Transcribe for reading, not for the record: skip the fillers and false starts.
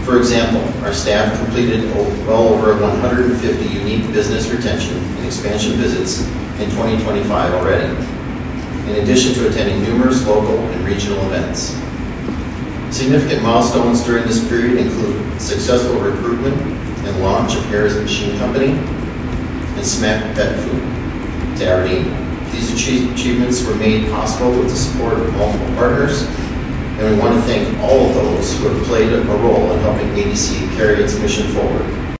For example, our staff completed well over 150 unique business retention and expansion visits in 2025 already, in addition to attending numerous local and regional events. Significant milestones during this period include successful recruitment and launch of Harris Machine Company and Smack Pet Food to Aberdeen. These achievements were made possible with the support of multiple partners, and we want to thank all of those who have played a role in helping ADC carry its mission forward.